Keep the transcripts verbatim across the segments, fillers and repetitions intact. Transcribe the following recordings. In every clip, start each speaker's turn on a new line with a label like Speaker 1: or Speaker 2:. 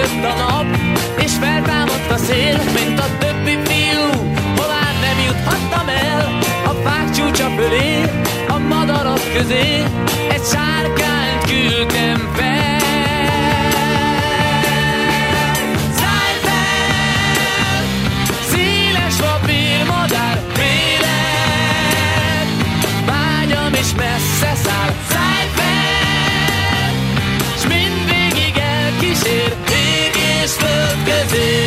Speaker 1: Jött a nap, és feltámadt a szél, mint a többi fiú, hová nem juthattam el. A fák csúcsa fölé, a madarak közé, egy sárkányt küldtem fel. Szállj fel, széles papírmadár, vélet, vágyam is messze száll. Szállj fel, s mindvégig elkísér, ég és föld közé.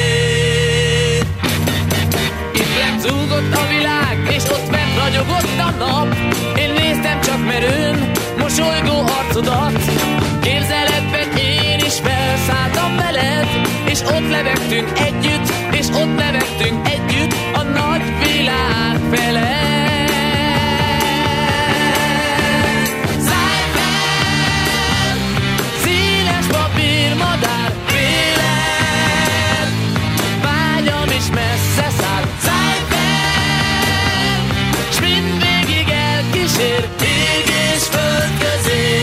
Speaker 1: Itt lepzúgott a világ, és ott bent ragyogott a nap. Én néztem csak merőn, mosolygó arcodat. Képzeletben én is felszálltam veled, és ott lebegtünk együtt, és ott lebegtünk együtt a nagy világ felett. Szállj fel, széles papírmadár, vélet, vágyam is messze száll. Szállj fel, s mindvégig elkísér, ég és föld közé.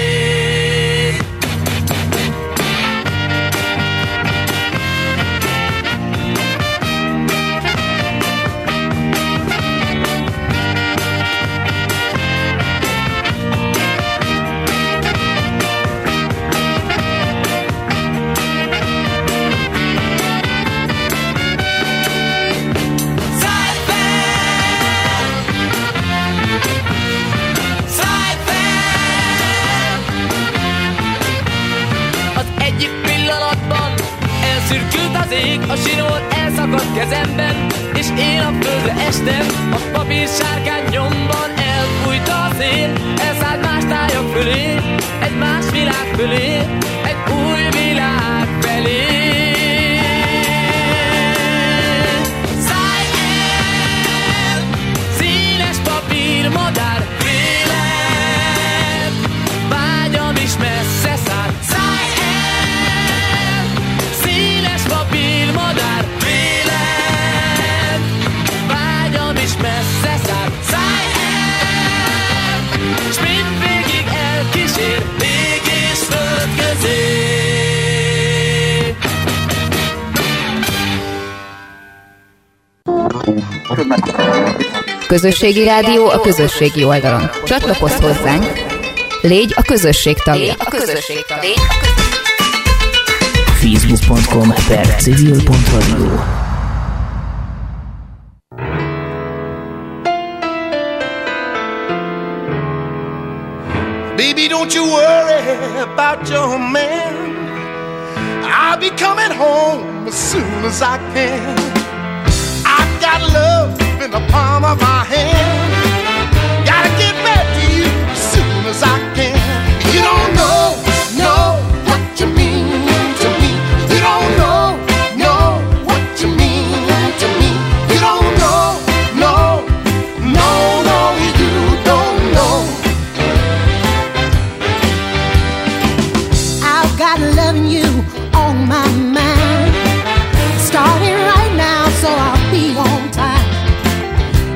Speaker 1: Az ég, a sinór elszakadt kezemben, és én a földre estem, a papír sárkány nyomban elfújta a szél, elszállt más tájak fölé, egy más világ fölé, egy új világ felé. Szállj el, széles papírmadár, vélet, vágyam is messze száll. Szállj el, széles papírmadár, vélet, vágyam is messze száll. Szállj el, s mindvégig elkísér, ég és föld közé.
Speaker 2: Közösségi rádió a közösségi oldalon. Csatlakozz hozzánk, légy a közösség tagja.
Speaker 3: facebook pont com per civil pont radio.
Speaker 4: Baby, don't you worry about your man. I'll be coming home as soon as I can. I've got love in the palm of my hand. Gotta get back to you as soon as I can. You don't know, know what you mean to me. You don't know, know what you mean to me. You don't know, know, no, no, you don't know.
Speaker 5: I've got loving you on my mind. Starting right now, so I'll be on time.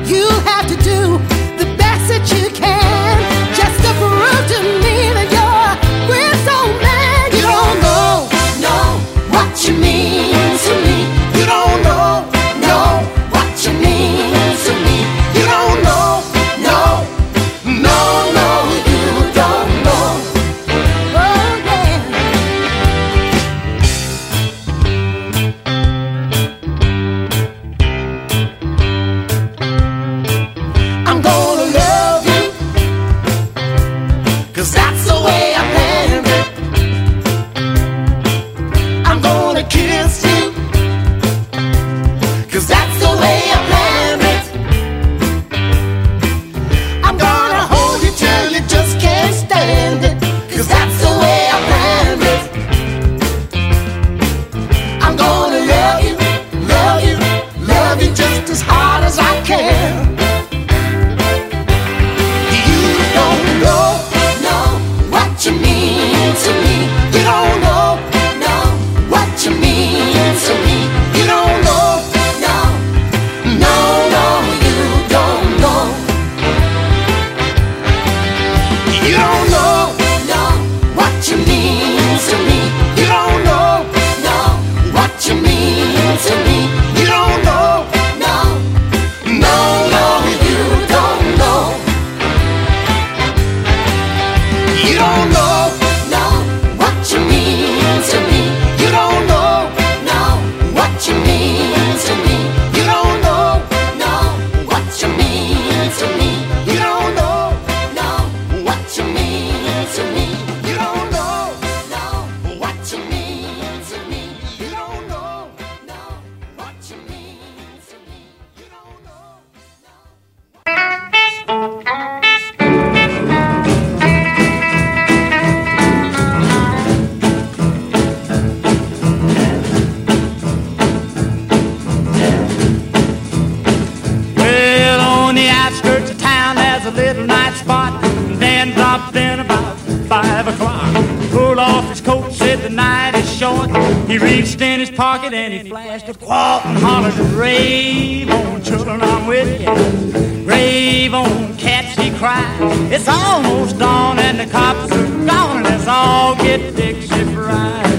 Speaker 6: short. He reached in his pocket and he flashed a quart and hollered, rave on, children, I'm with you. Rave on, cats, he cried. It's almost dawn and the cops are gone and let's all get Dixie fried.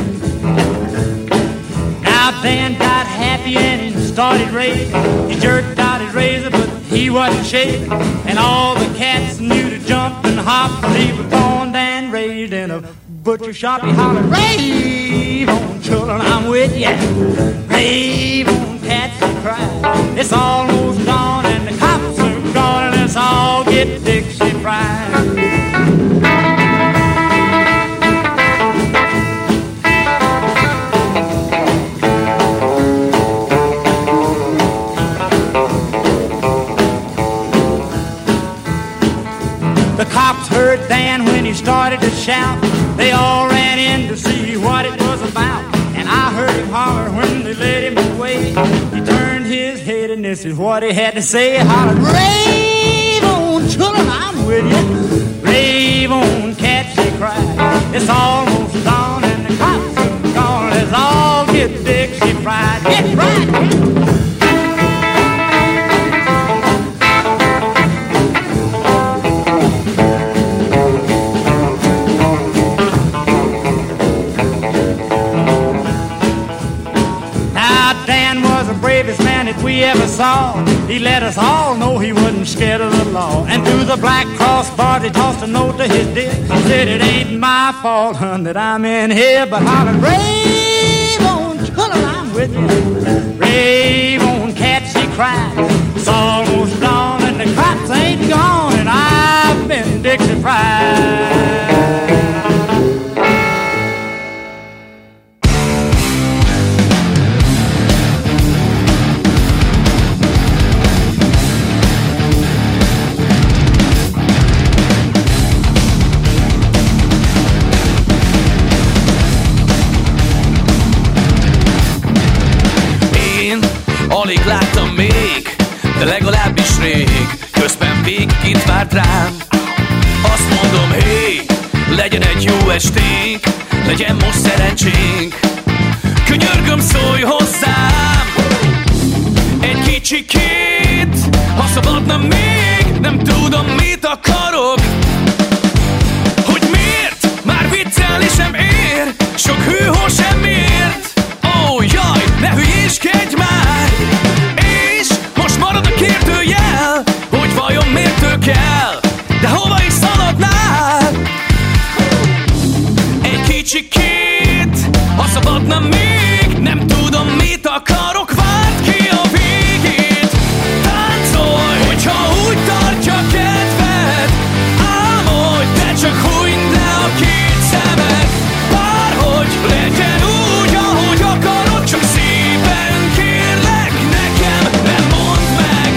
Speaker 6: Now Dan got happy and he started raving. He jerked out his razor but he wasn't shaving. And all the cats knew to jump and hop. He was born and raised in a butcher shop. He hollered, rave on, children, I'm with ya. Rave on, cats, he cried. It's almost dawn and the cops are gone and let's all get Dixie fried. The cops heard Dan when he started to shout. They all ran in to see what it was about. And I heard him holler when they let him away. He turned his head and this is what he had to say. He hollered, rave on, children, I'm with you. Rave on, cats, he cried. It's almost dawn and the cops are gone. Let's all get Dixie fried. Get right. Bravest man that we ever saw. He let us all know he wasn't scared of the law. And through the black cross bars he tossed a note to his dick. Said it ain't my fault, hun, that I'm in here. But hollered, rave on, children, I'm with you. Rave on, cats, he cried. It's almost dawn and the cops ain't gone. And I've been Dixie fried.
Speaker 1: Alig láttam még, de legalábbis rég. Közben végig itt várt rám. Azt mondom, hé, legyen egy jó esténk, legyen most szerencsénk. Könyörgöm, szólj hozzám egy kicsikét, ha szabadna még, nem tudom mit akarok. Hogy miért? Már viccelni sem ér, sok hűhó sem ért. Ó, oh, jaj, ne hülyéskedj már! És most marad a kérdőjel, hogy vajon miért ő kell, de hova is szaladnál? Egy kicsikét, ha szabadna még, nem tudom mit akarok, várt ki a végét. Táncolj, hogyha úgy tartja kedved, álmodj, de csak hújnd le a két szemed. Bárhogy legyen úgy, ahogy akarod, csak szépen kérlek, nekem nem mondd meg.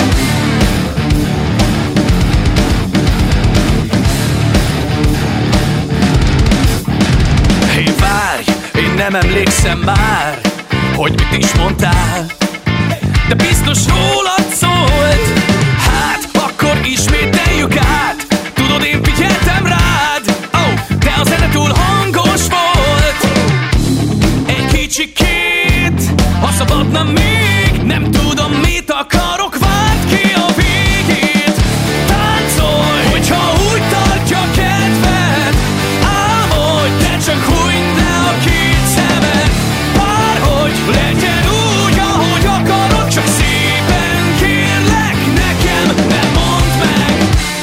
Speaker 1: Hé, hey, várj, én nem emlékszem már, hogy mit is mondtál, de biztos rólad szólt. Hát, akkor ismételjük át. Tudod, én figyeltem rád, oh, de a zene túl hangos volt. Egy kicsikét, ha szabadna még, nem tudom mit akarok, várt ki a végét. Táncolj, hogyha úgy tartja kedved, álmodj, de csak hújnd le a két szemed. Bárhogy legyen úgy, ahogy akarod, csak szépen kérlek, nekem nem mondd meg.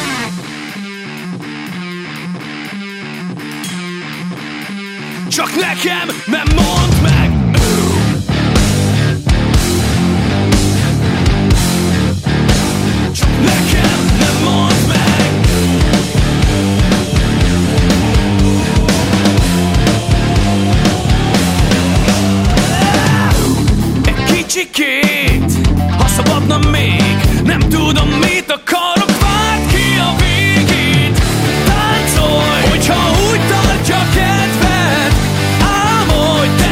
Speaker 1: Csak nekem nem mondd meg. Csak nekem nem mondd meg. Egy kicsikét, ha szabadna még, nem tudom mit akarok, várt ki a végét. Táncolj, hogyha úgy tartja kedved, álmodj,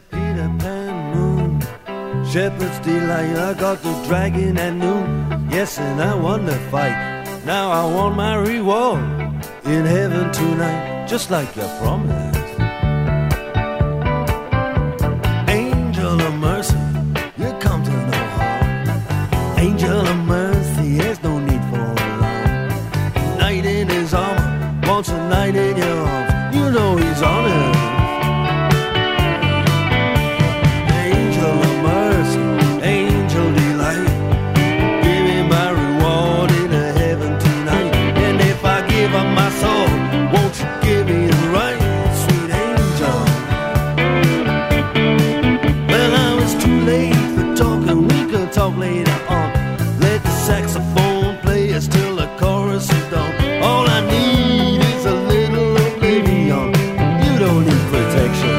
Speaker 7: Peter Pan moon, shepherd's delight. I got the dragon at noon. Yes, and I won the fight. Now I want my reward in heaven tonight, just like you promised. Angel of mercy, you come to no harm. Angel of mercy, there's no need for alarm. Knight in his armor, wants a knight in your arms. You know he's on it. Angel of mercy, angel delight. Give me my reward in a heaven tonight. And if I give up my soul, won't you give me the right, sweet angel? Well, now it's too late for talking. We could talk later on. Let the saxophone play us till the chorus is done. All I need is a little oblivion. You don't need protection.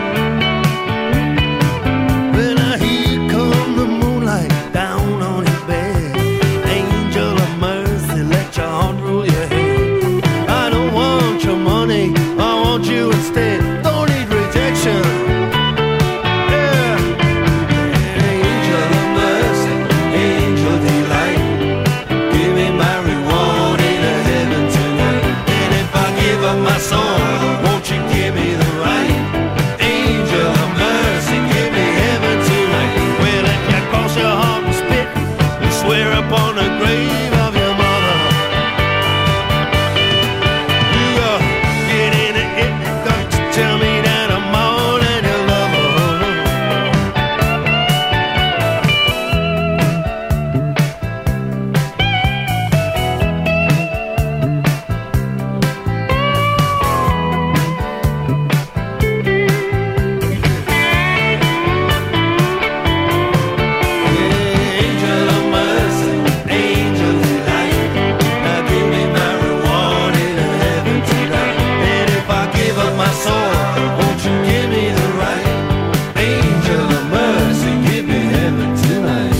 Speaker 7: When I hear come the moonlight down on your bed, angel of mercy, let your heart rule your head. I don't want your money, I want you instead. Don't need rejection. Yeah. Angel of mercy, angel delight. Give me my reward in a heaven tonight. And if I give up my soul, won't you give me the right? Angel of mercy, give me heaven tonight. Well, if you cross your heart and spit and swear upon the grave of your mother, you go get in it, it, got to tell me that I'm more than your lover. Angel of mercy, angel delight. Now give me my reward in a heaven tonight. And if I give up my soul, won't you give me the right? Angel of mercy, give me heaven tonight.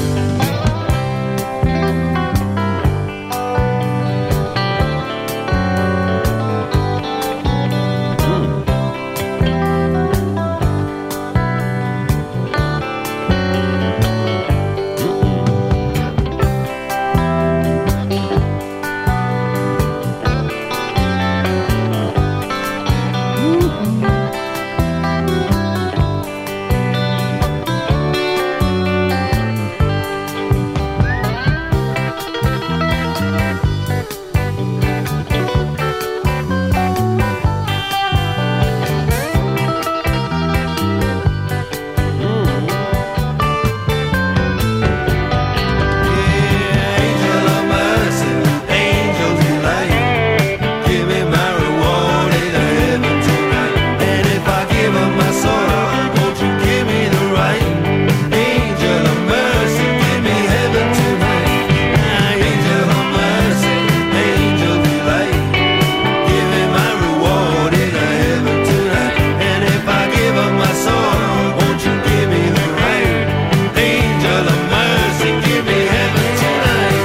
Speaker 7: Angel of mercy, angel delight. Give me my reward in a heaven tonight. And if I give up my soul, won't you give me the right? Angel of mercy, give me heaven tonight. Angel of mercy, angel delight. Give me my reward in a heaven tonight. And if I give up my soul, won't you give me the right? Angel of mercy, give me heaven tonight.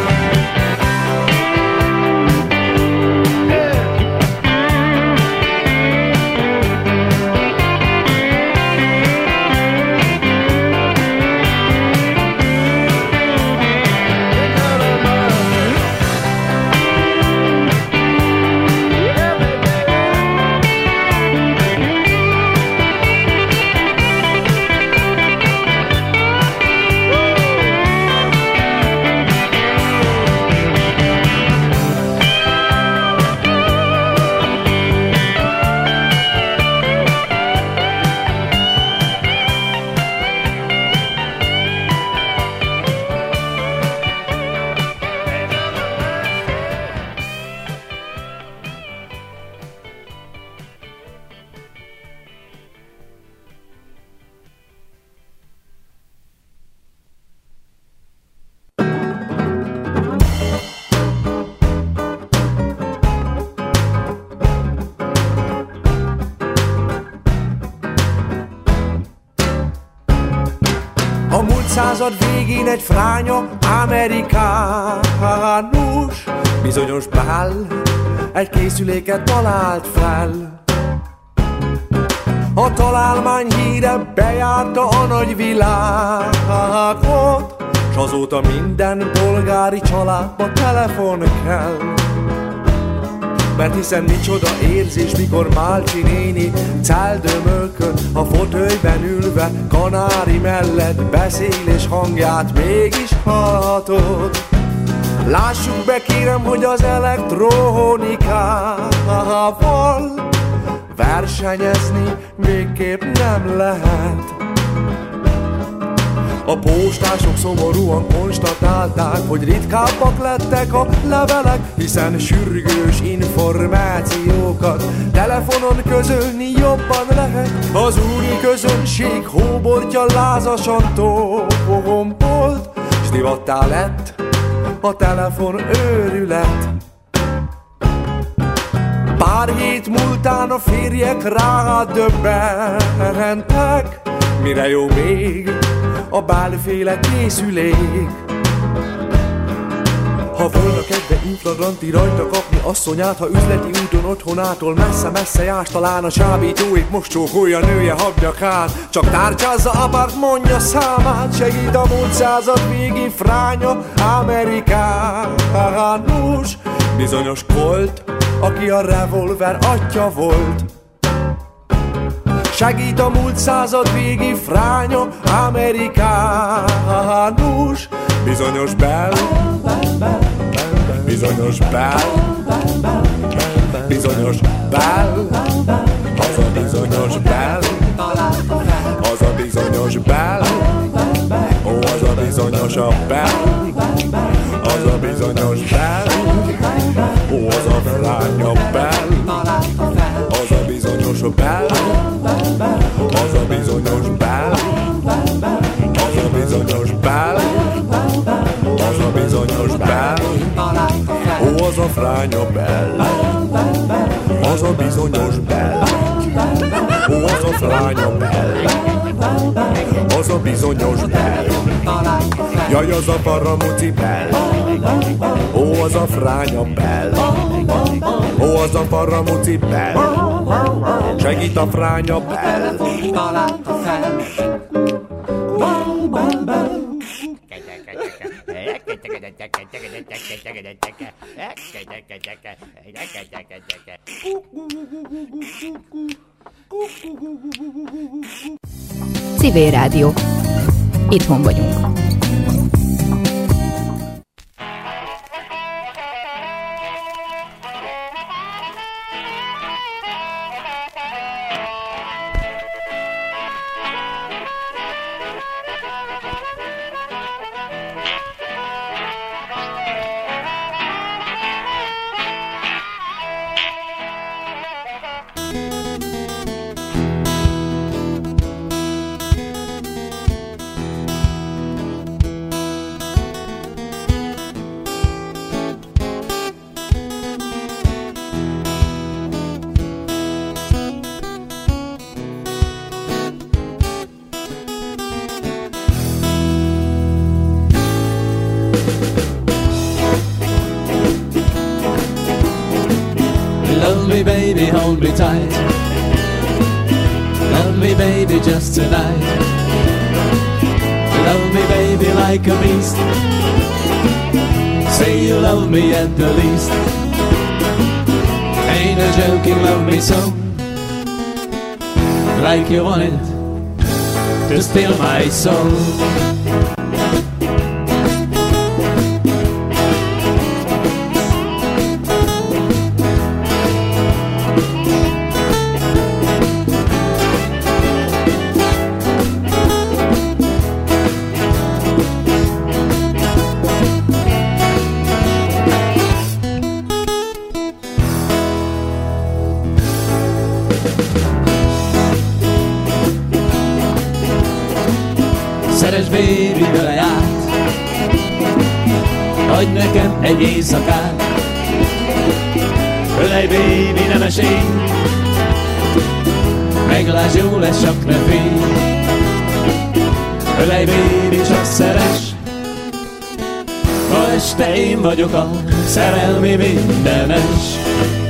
Speaker 8: A múlt század végén egy fránya amerikánus, bizonyos Pál egy készüléket talált fel. A találmány híre bejárta a nagy világot, s azóta minden polgári családba telefon kell. Mert hiszen micsoda érzés, mikor Málcsi néni celdömölkön a fotőjben ülve kanári mellett beszél, és hangját mégis hallhatod. Lássuk be kérem, hogy az elektronikával versenyezni végképp nem lehet. A postások szomorúan konstatálták, hogy ritkábbak lettek a levelek, hiszen sürgős információkat telefonon közölni jobban lehet. Az úri közönség hóbortja lázasan tombolt, s divattá lett a telefon őrület. Pár hét múltán a férjek rádöbbentek, mire jó még a bálféle készülék. Ha volna kedve infragranti rajta kapni asszonyát, ha üzleti úton otthonától messze-messze jársz, talán a csábítóit most csókolja nője habnyakát. Csak tárcsázza apart, mondja számát, segít a múlt század végi fránya amerikánus. Bizonyos Colt, aki a revolver atya volt. Segít a múlt század végi fránya amerikánus. Bizonyos Bell, bizonyos Bell, bizonyos Bell, az a bizonyos Bell, az a bizonyos Bell, ó, az a bizonyos a Bell, az a bizonyos Bell, ó, az a fránya Bell, az a bizonyos Bell, az a bizonyos Bell, az a bizonyos Bell, az a bizonyos Bell, ó, az a fránya Bell, az a bizonyos Bell, ó, az a fránya Bell, az a bizonyos Bell, jaj, az a paramuci Bell, ó, az a fránya Bell, ó, az a paramuci Bell, segít a fránya Bell.
Speaker 2: Civil Rádió. Itthon vagyunk.
Speaker 1: Love me baby, hold me tight. Love me baby just tonight. Love me baby like a beast. Say you love me at the least. Ain't no joking, love me so. Like you wanted to steal my soul. Szeres baby vele járt, adj nekem egy éjszakát. Ölej baby, nem esély, meglásd, jó lesz, csak ne félj. Ölej baby, csak szeres, ma este én vagyok a szerelmi mindenes.